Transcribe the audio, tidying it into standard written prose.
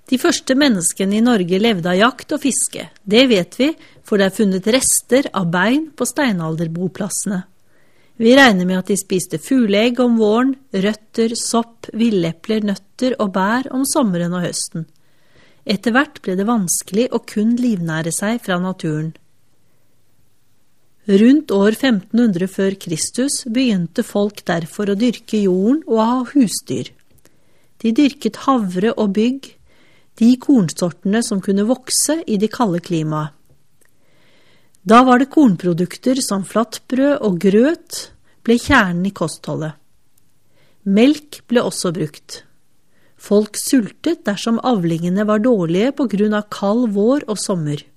De første menneskene i Norge levde av jakt og fiske. Det vet vi, for det er funnet rester av bein på steinalderboplassene. Vi regner med at de spiste fugleegg om våren, røtter, sopp, villepler, nøtter og bær om sommeren og høsten. Etter hvert ble det vanskelig å kun livnære seg fra naturen. Rundt år 1500 før Kristus begynte folk derfor å dyrke jorden og ha husdyr. De dyrket havre og bygg, de kornsortene som kunne vokse i de kalde klimaet. Da var det kornprodukter som flatbrød og grøt ble kjernen i kostholdet. Melk ble også brukt. Folk sultet dersom avlingene var dårlige på grunn av kald vår og sommer.